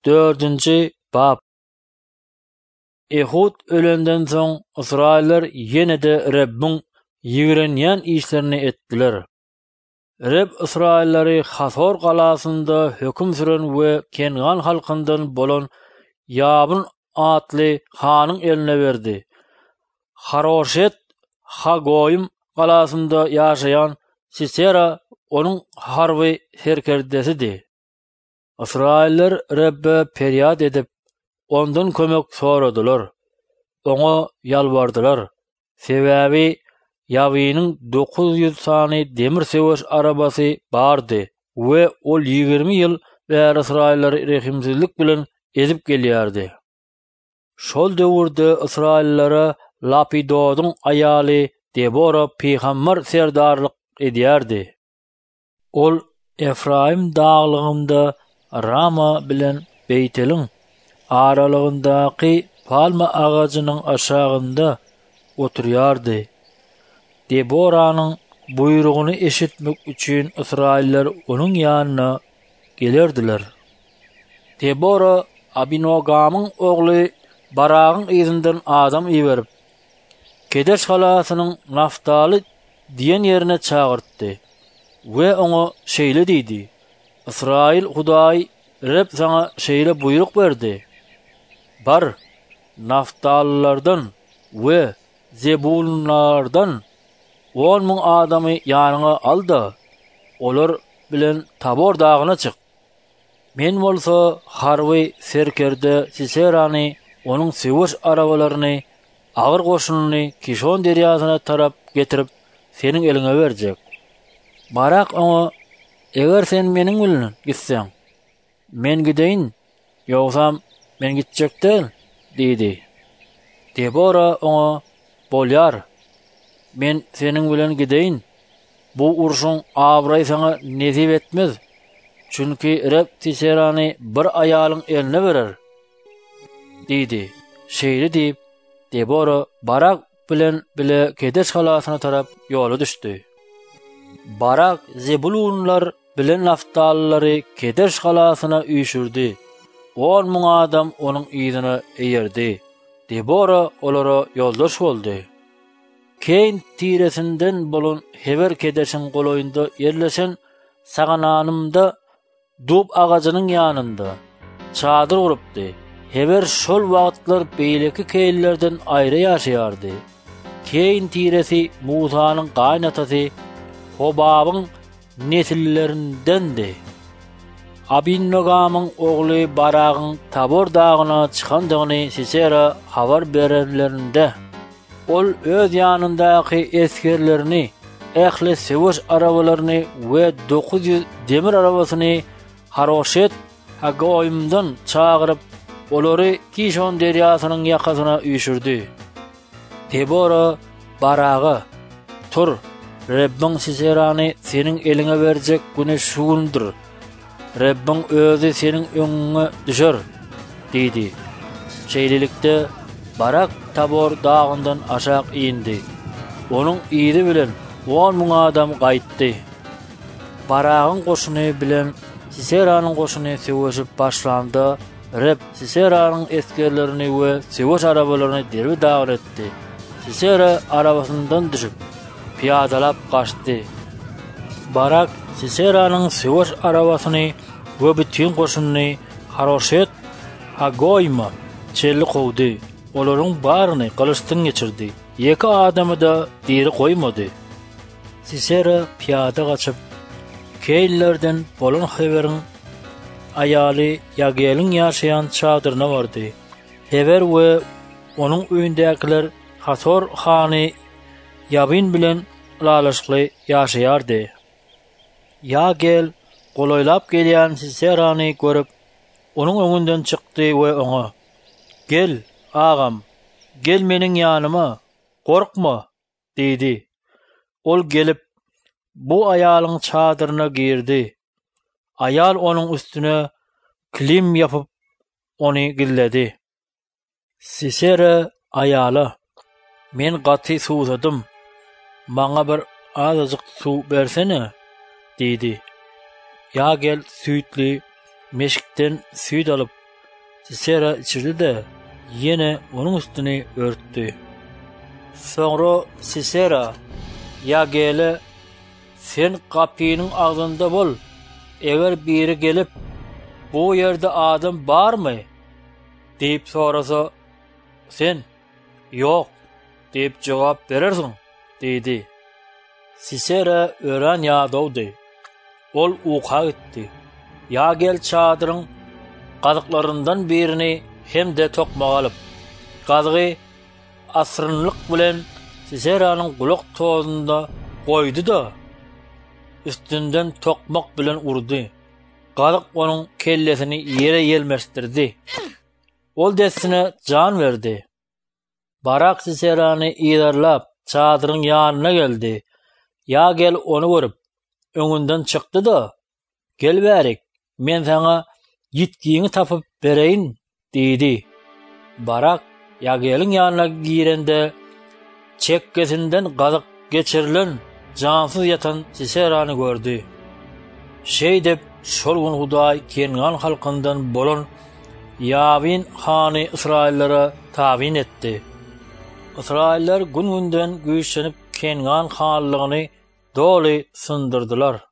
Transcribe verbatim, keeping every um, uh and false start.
dördünci bab. Ehud ölenden soň Israiller ýene de Rabbiň ýigrenýän işlerini etdiler. Rab Israilleri Hasor galasynda höküm süren we Kenan halkyndan bolan Ýabyn atly hanyň eline berdi. Haroshet Hagoyim galasynda ýaşaýan Sisera onuň harby herkerdesidi. Israiller Rabbe peryat edip ondan kömek soradylar. Oňa ýalbardylar. Sebäbi Ýawynyň dokuz ýüz sany demir seweş arabasy bardy we ol ýygrimi ýyl bäri Israilleri rehimsizlik bilen ezip gelýärdi. Şol döwürde Israillere Lapidodyň aýaly Debora peýgamber serdarlyk edýärdi. Ol Efraim daglygynda Rama bilen Beytelin aralygyndaky palma agajynyň aşagynda oturýardy. Deboranyň buyrugyny eşitmek üçin Israiller onuň ýanyna gelerdiler. Debora Abinogamyň ogly Baragyň izinden adam iýerip, Kedeş halasynyň Naftaly diýen ýerine çagyrtdy we oňa şeýle diýdi: Israil Hudaý Rab sana şeýle buyruk berdi. Bar Naftalylardan we Zebulunlardan on müň adamy ýanyňa alda, olar bilen Tabor dagyna çyk. Men bolsa harby serkerde Siserany, onuň seweş arabalaryny, agyr goşunyny Kişon derýasyna tarap getirip seniň eliňe berjek. Barak oňa: eger sen meniň bilen gitseň, men gideýin, ýogsa men gitjekden diýdi. Debora oňa: bolýar, men seniň bilen gideýin. Bu urşuň abray sana nezip etmez. Çünki Rab Siserany bir aýalyň eline berer, diýdi. Şeýle diýip, Debora Barak bilen bile Kedeş halasyna tarap ýola düşdi. Barak Zebulunlar bilen Naftalylary Kedeş halasyna üýşürdi. On müň adam onuň ýygyna eýerdi. Debora olara ýoldaş boldy. Keyn tiresinden bolan Heber Kedeşiň goloýynda ýerleşen sagananymda dub agajynyň ýanynda çadyr gurypdy. Heber şol wagtlar beýleki keýillerden aýra ýaşaýardy. Keyn tiresi Musanyň gaýnatasy Hobabyň nesillerindendi. Abinogamyň ogly Baragyň Tabor dagyna çykandygyny Sisera habar berenlerinde ol öz ýanyndaky eskerlerini, ähli seweş arabalaryny we dokuz ýüz demir arabasyny Haroshet Hagoyimdan çagyryp olary Kişon derýasynyň ýakasyna üýşürdi. Debora Baraga: tur, Rabbiň Siserany seniň eliňe berjek güne şu gündir. Rabbiň özü seniň öňüňe düşer, diýdi. Şeýlelikde Barak Tabor dagyndan aşak indi. Onuň ýygy bilen on müň adam gaýtdy. Baragyň goşuny bilen Siseranyň goşuny seweşip başlandy. Rab Siseranyň eskerlerini we seweş arabalaryny derbi dagir etdi. Sisera arabasyndan düşüp piýadalap gaçdy. Barak Siseranyň seweş arabasyny we bütün goşunyny Haroshet Hagoyima çelli gowdy. Olaryň baryny gylyçdan geçirdi. Ýeki adamy da diri goýmady. Sisera piýada gaçyp keýillerden bolan Heberiň aýaly Ýagelyň ýaşaýan çadyryna bardy. Heber we onuň öýündäkiler Hasor hany Ýabyn bilen lalaşykly ýaşaýardy. Ýagel goloýlap gelýän Siserany görüp onuň öňünden çykdy we oňa: gel agam, gel meniň ýanyma, gorkma, diýdi. Ol gelip bu aýalyň çadyryna girdi. Aýal onuň üstüne klim ýapyp ony gilledi. Sisera aýala: men gaty suwsadym, maňa bir azajyk suw bersene, diýdi. Ýagel süýtli meşikden süýt alyp Sisera içirdi de yine onun üstüne örttü. Sonra Sisera, ya gele sen kapının ağzında bol. Eğer biri gelip bu yerde adam var mı? deyip sorasa sen yok deyip cevap verirsin dedi. Sisera öğren ya doğdu. Ol uqa gitti. Ya gel çadırın qadıqlarından birini hem de tokmağa alıp qadığı asrınlık bilen Sisera'nın kulak tozunda koydu da üstünden tokmak bilen urdu. Qadık onun kellesini yere yelmestirdi. Ol desine can verdi. Barak Sisera'nı idarlap çadırın yanına geldi. Ya gel onu görüp öňünden çıktı da gel berik men sana gitkiğini tapıp bereyin dedi. Barak ya gelin yanına girende çekkesinden qadık geçirilen cansız yatan Sisera'nı gördü. Şey dep şol gün Hudaý Kenan halkından bolan Yavin hany İsraillere tabin etdi. İsrailler gün günden güýçlenip Kenan hanlygyny doly syndyrdylar.